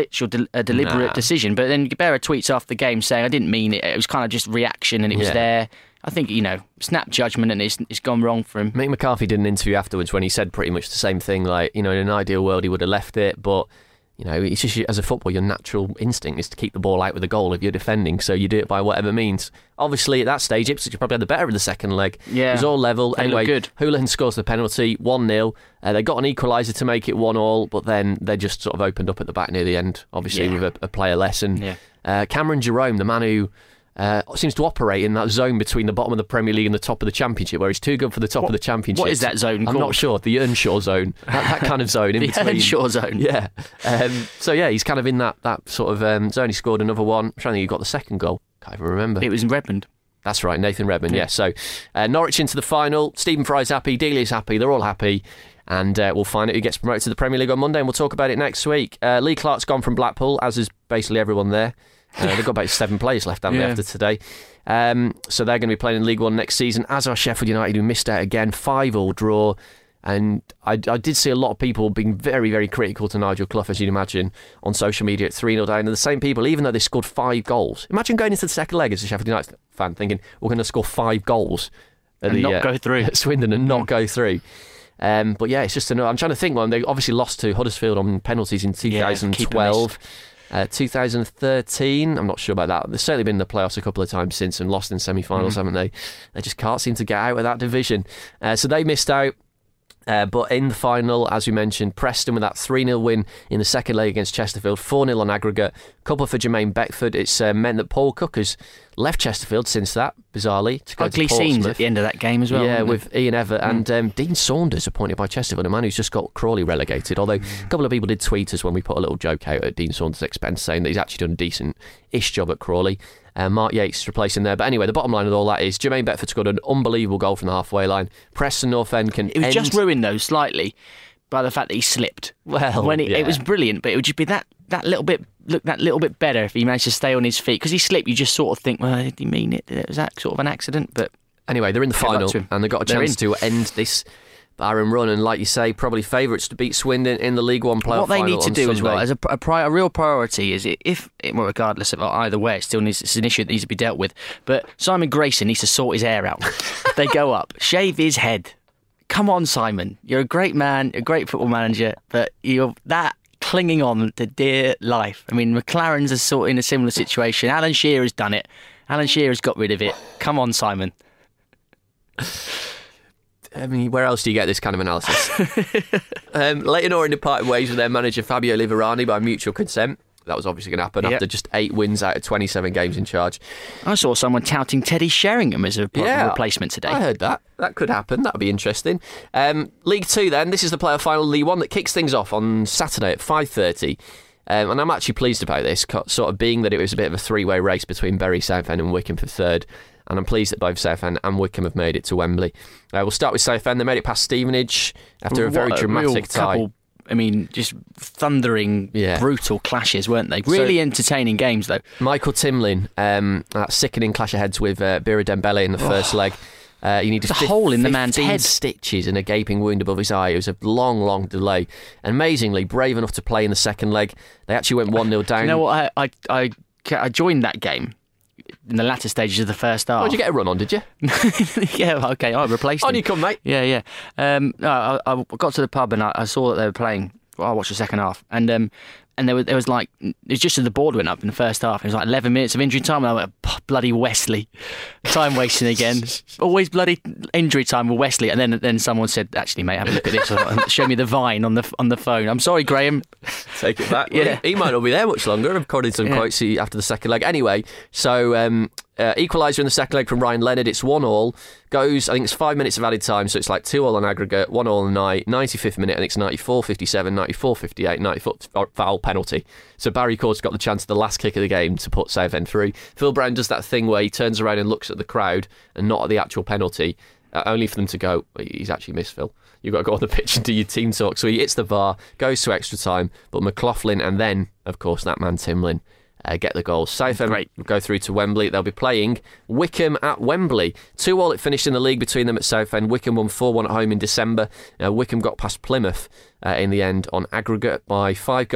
a deliberate decision. But then Berra tweets after the game saying, I didn't mean it. It was kind of just reaction and it was there. I think, snap judgment and it's gone wrong for him. Mick McCarthy did an interview afterwards when he said pretty much the same thing. Like, in an ideal world, he would have left it. But You know, it's just as a footballer, your natural instinct is to keep the ball out with the goal if you're defending, so you do it by whatever means. Obviously, at that stage, Ipswich probably had the better of the second leg. Yeah. It was all level. They anyway, looked good. Houlihan scores the penalty, 1-0. They got an equaliser to make it 1-1, but then they just sort of opened up at the back near the end, obviously, with a player less. And Cameron Jerome, the man who seems to operate in that zone between the bottom of the Premier League and the top of the Championship, where he's too good for the top of the Championship. What is that zone I'm called? not sure. The Earnshaw zone. That kind of zone. In The between. Earnshaw zone. Yeah. So, he's kind of in that sort of zone. He scored another one. I'm trying to think who got the second goal. Can't even remember. It was in Redmond. That's right, Nathan Redmond, yeah. So, Norwich into the final. Stephen Fry's happy. Delia's happy. They're all happy. And we'll find out who gets promoted to the Premier League on Monday, and we'll talk about it next week. Lee Clark's gone from Blackpool, as is basically everyone there. They've got about 7 players left, haven't they, after today. So they're going to be playing in League One next season, as are Sheffield United, who missed out again, 5-5 draw. And I did see a lot of people being very, very critical to Nigel Clough, as you'd imagine, on social media at 3-0 down. And the same people, even though they scored 5 goals. Imagine going into the second leg as a Sheffield United fan thinking, we're going to score 5 goals And not go through. At Swindon and not go through. But it's just I'm trying to think. Well, they obviously lost to Huddersfield on penalties in 2012. 2013, I'm not sure about that. They've certainly been in the playoffs a couple of times since and lost in semi-finals, haven't they? They just can't seem to get out of that division. So they missed out. But in the final, as we mentioned, Preston with that 3-0 win in the second leg against Chesterfield, 4-0 on aggregate, couple for Jermaine Beckford. It's meant that Paul Cook has left Chesterfield since that, bizarrely, to go Ugly to Portsmouth. scenes at the end of that game as well. Yeah, with Ian Evatt and Dean Saunders appointed by Chesterfield, a man who's just got Crawley relegated. Although a couple of people did tweet us when we put a little joke out at Dean Saunders' expense, saying that he's actually done a decent-ish job at Crawley. Mark Yates replacing there. But anyway, the bottom line of all that is Jermaine Beckford scored an unbelievable goal from the halfway line. Preston North End can It was just ruined, though, slightly by the fact that he slipped. Well, it was brilliant, but it would just be that little bit better if he managed to stay on his feet. Because he slipped, you just sort of think, well, did he mean it? Was that sort of an accident? But anyway, they're in the final and they've got a chance to end this barren run, and like you say, probably favourites to beat Swindon in the League One playoff final. What they need to do Sunday. as well, as a real priority, is regardless of either way, it's an issue that needs to be dealt with. But Simon Grayson needs to sort his hair out. They go up, shave his head. Come on, Simon, you're a great man, a great football manager, but you're that clinging on to dear life. I mean, McLaren's is sort of in a similar situation. Alan Shearer's done it. Alan Shearer's got rid of it. Come on, Simon. I mean, where else do you get this kind of analysis? Leyton Orient departed ways with their manager Fabio Liverani by mutual consent. That was obviously going to happen after just 8 wins out of 27 games in charge. I saw someone touting Teddy Sheringham as a replacement today. I heard that. That could happen. That would be interesting. League 2 then. This is the playoff final, League 1, that kicks things off on Saturday at 5:30. And I'm actually pleased about this, sort of being that it was a bit of a 3-way race between Bury, Southend and Wycombe for third. And I'm pleased that both Southend and Wycombe have made it to Wembley. We'll start with Southend. They made it past Stevenage after a very dramatic tie. I mean, just thundering, brutal clashes, weren't they? Really entertaining games, though. Michael Timlin, that sickening clash of heads with Bira Dembele in the first leg. He needed a hole in the man's head. Stitches and a gaping wound above his eye. It was a long, long delay. And amazingly, brave enough to play in the second leg. They actually went 1-0 down. You know what? I joined that game in the latter stages of the first half. Oh, did you get a run on, did you? Yeah, okay, I replaced him. On you come, mate. Yeah. No, I got to the pub and I saw that they were playing. Well, I watched the second half. And there was like, it was just as the board went up in the first half. It was like 11 minutes of injury time, and I went, bloody Wesley. Time wasting again. Always bloody injury time with Wesley. And then someone said, actually, mate, have a look at this. Show me the Vine on the phone. I'm sorry, Graham. Take it back. Yeah. He might not be there much longer, according to some quotes after the second leg. Anyway, so equaliser in the second leg from Ryan Leonard. It's 1-1. Goes, I think it's 5 minutes of added time, so it's like 2-2 on aggregate, 1-1 on the night, 95th minute, and it's 94-57, 94-58, 94 foul penalty. So Barry Court's got the chance of the last kick of the game to put Southend through. Phil Brown does that thing where he turns around and looks at the crowd and not at the actual penalty, only for them to go, he's actually missed, Phil. You've got to go on the pitch and do your team talk. So he hits the VAR, goes to extra time, but McLaughlin and then, of course, that man Timlin get the goals. Southend go through to Wembley. They'll be playing Wycombe at Wembley. 2-2 it finished in the league between them at Southend. Wycombe won 4-1 at home in December. Wycombe got past Plymouth in the end on aggregate by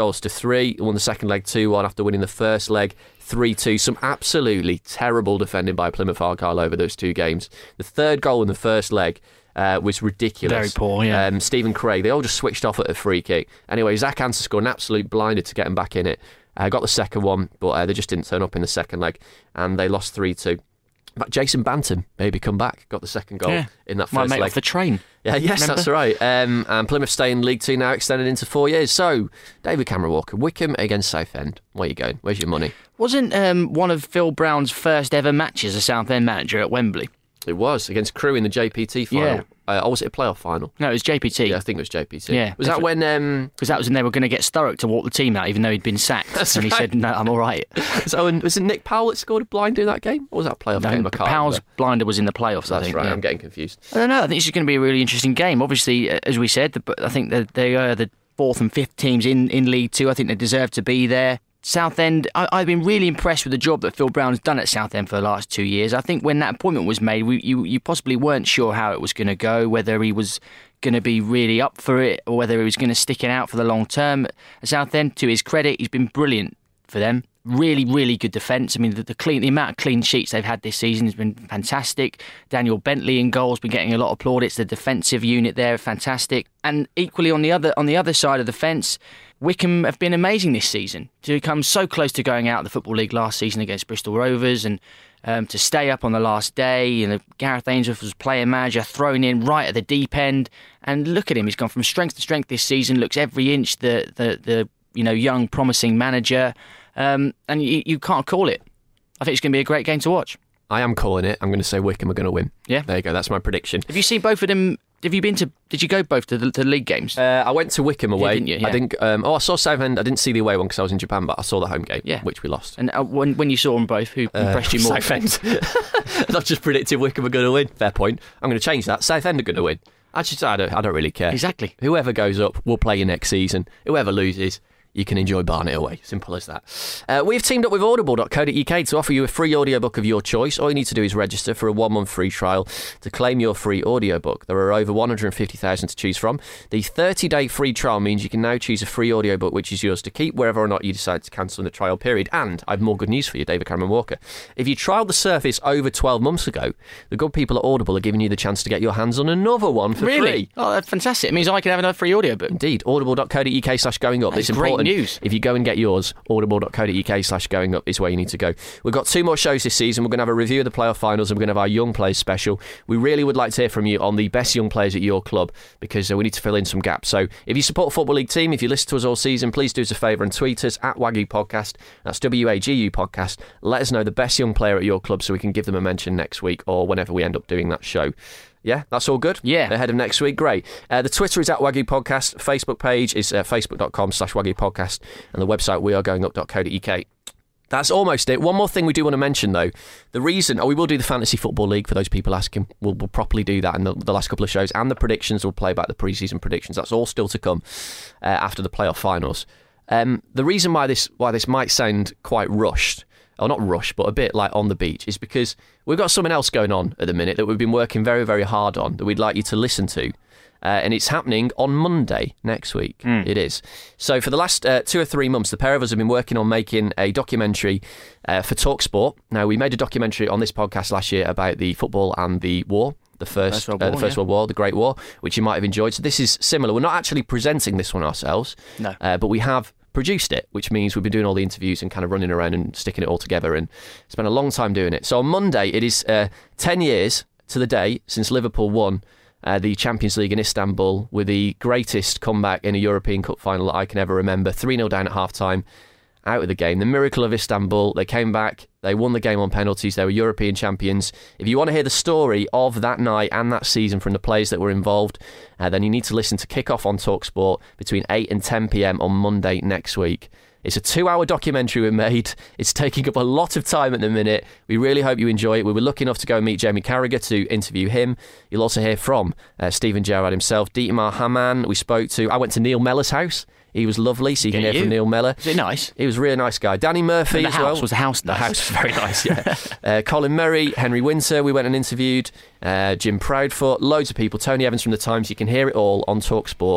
5-3. Won the second leg 2-1 after winning the first leg 3-2. Some absolutely terrible defending by Plymouth Argyle over those 2 games. The third goal in the first leg was ridiculous. Very poor, yeah. Stephen Craig, they all just switched off at a free kick. Anyway, Zach Hansen scored an absolute blinder to get him back in it. Got the second one, but they just didn't turn up in the second leg, and they lost 3-2. But Jason Banton maybe come back, got the second goal in that first leg. My mate off the train. Yeah, yes, remember? That's right. And Plymouth stay in League 2 now, extended into 4 years. So, David Cameron Walker, Wycombe against Southend. Where are you going? Where's your money? Wasn't one of Phil Brown's first ever matches a Southend manager at Wembley? It was, against Crewe in the JPT final. Yeah. Or was it a playoff final? No, it was JPT. Yeah, I think it was JPT. Yeah, was that when... Because that was when they were going to get Sturrock to walk the team out, even though he'd been sacked. That's and right. He said, no, I'm all right. So, and was it Nick Powell that scored a blinder in that game? Or was that a playoff game? I can't Powell's remember. blinder was in the playoffs, I That's think. right, Yeah. I'm getting confused. I don't know, I think this is going to be a really interesting game. Obviously, as we said, I think that they are the 4th and 5th teams in League 2. I think they deserve to be there. Southend, I've been really impressed with the job that Phil Brown's done at Southend for the last 2 years. I think when that appointment was made, you possibly weren't sure how it was going to go, whether he was going to be really up for it or whether he was going to stick it out for the long term. At Southend, to his credit, he's been brilliant for them. Really, really good defence. I mean, the amount of clean sheets they've had this season has been fantastic. Daniel Bentley in goal's been getting a lot of plaudits. The defensive unit there, fantastic. And equally on the other side of the fence, Wycombe have been amazing this season. To come so close to going out of the Football League last season against Bristol Rovers and to stay up on the last day. Gareth Ainsworth was player manager, thrown in right at the deep end. And look at him, he's gone from strength to strength this season. Looks every inch the young, promising manager. And you can't call it. I think it's going to be a great game to watch. I am calling it. I'm going to say Wycombe are going to win. Yeah. There you go. That's my prediction. Have you seen both of them? Did you go both to the league games? I went to Wycombe away. Yeah, didn't you? Yeah. I think. I saw Southend. I didn't see the away one because I was in Japan, but I saw the home game, which we lost. And when you saw them both, who impressed you more? Southend. I've just predicted Wycombe are going to win. Fair point. I'm going to change that. Southend are going to win. I don't really care. Exactly. Whoever goes up, we'll play you next season. Whoever loses, you can enjoy Barnet away. Simple as that. We've teamed up with audible.co.uk to offer you a free audiobook of your choice. All you need to do is register for a 1-month free trial to claim your free audiobook. There are over 150,000 to choose from. The 30-day free trial means you can now choose a free audiobook which is yours to keep wherever or not you decide to cancel in the trial period. And I have more good news for you, David Cameron Walker. If you trialled The Surface over 12 months ago, the good people at Audible are giving you the chance to get your hands on another one for free. Oh, that's fantastic. It means I can have another free audiobook. Indeed. Audible.co.uk/going up. That's it's great important. News. If you go and get yours, audible.co.uk/going up is where you need to go. We've got 2 more shows this season. We're going to have a review of the playoff finals and we're going to have our young players special. We really would like to hear from you on the best young players at your club because we need to fill in some gaps. So if you support a Football League team, if you listen to us all season, please do us a favour and tweet us at Wagyu Podcast. That's WAGU Podcast. Let us know the best young player at your club so we can give them a mention next week or whenever we end up doing that show. Yeah, that's all good? Yeah. Ahead of next week, great. The Twitter is at Wagyu Podcast. Facebook page is facebook.com/Wagyu Podcast. And the website wearegoingup.co.uk. That's almost it. One more thing we do want to mention, though. The reason... we will do the Fantasy Football League, for those people asking. We'll properly do that in the last couple of shows. And the predictions, we'll play back the pre-season predictions. That's all still to come after the playoff finals. The reason why this might sound quite rushed... or not rush, but a bit like on the beach, is because we've got something else going on at the minute that we've been working very, very hard on that we'd like you to listen to. And it's happening on Monday next week. It is. So for the last 2 or 3 months, the pair of us have been working on making a documentary for TalkSport. Now, we made a documentary on this podcast last year about the football and the war. The First World War, the Great War, which you might have enjoyed. So this is similar. We're not actually presenting this one ourselves, no. But we have produced it, which means we've been doing all the interviews and kind of running around and sticking it all together and spent a long time doing it. So on Monday, it is 10 years to the day since Liverpool won the Champions League in Istanbul with the greatest comeback in a European Cup final that I can ever remember. 3-0 down at half-time, out of the game. The miracle of Istanbul. They came back, they won the game on penalties, they were European champions. If you want to hear the story of that night and that season from the players that were involved, then you need to listen to Kick Off on TalkSport between 8 and 10 p.m. on Monday next week. It's a 2-hour documentary we made. It's taking up a lot of time at the minute. We really hope you enjoy it. We were lucky enough to go and meet Jamie Carragher to interview him. You'll also hear from Steven Gerrard himself, Dietmar Hamann. I went to Neil Mellor's house. He was lovely, so you can hear from Neil Mellor. Was it nice? He was a really nice guy. Danny Murphy as well. Was the house nice? The house was very nice, yeah. Colin Murray, Henry Winter, we went and interviewed. Jim Proudfoot, loads of people. Tony Evans from The Times. You can hear it all on TalkSport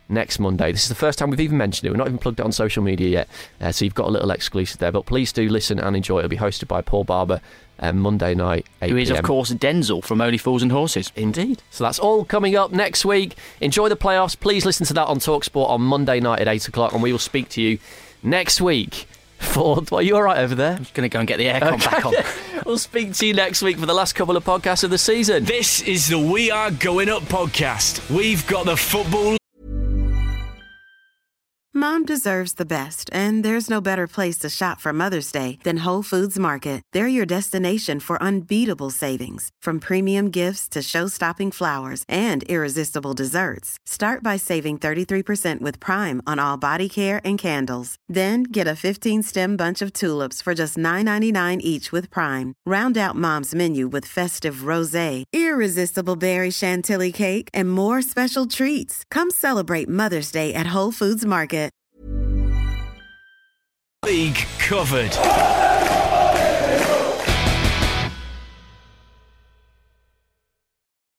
next Monday. This is the first time we've even mentioned it. We've not even plugged it on social media yet, so you've got a little exclusive there. But please do listen and enjoy. It'll be hosted by Paul Barber Monday night, 8 Who is, PM. of course, Denzel from Only Fools and Horses. Indeed. So that's all coming up next week. Enjoy the playoffs. Please listen to that on TalkSport on Monday night at 8 o'clock, and we will speak to you next week. Are you all right over there? I'm just going to go and get the aircon back on. We'll speak to you next week for the last couple of podcasts of the season. This is the We Are Going Up podcast. We've got the football. Mom deserves the best, and there's no better place to shop for Mother's Day than Whole Foods Market. They're your destination for unbeatable savings, from premium gifts to show-stopping flowers and irresistible desserts. Start by saving 33% with Prime on all body care and candles. Then get a 15-stem bunch of tulips for just $9.99 each with Prime. Round out Mom's menu with festive rosé, irresistible berry chantilly cake, and more special treats. Come celebrate Mother's Day at Whole Foods Market. League covered.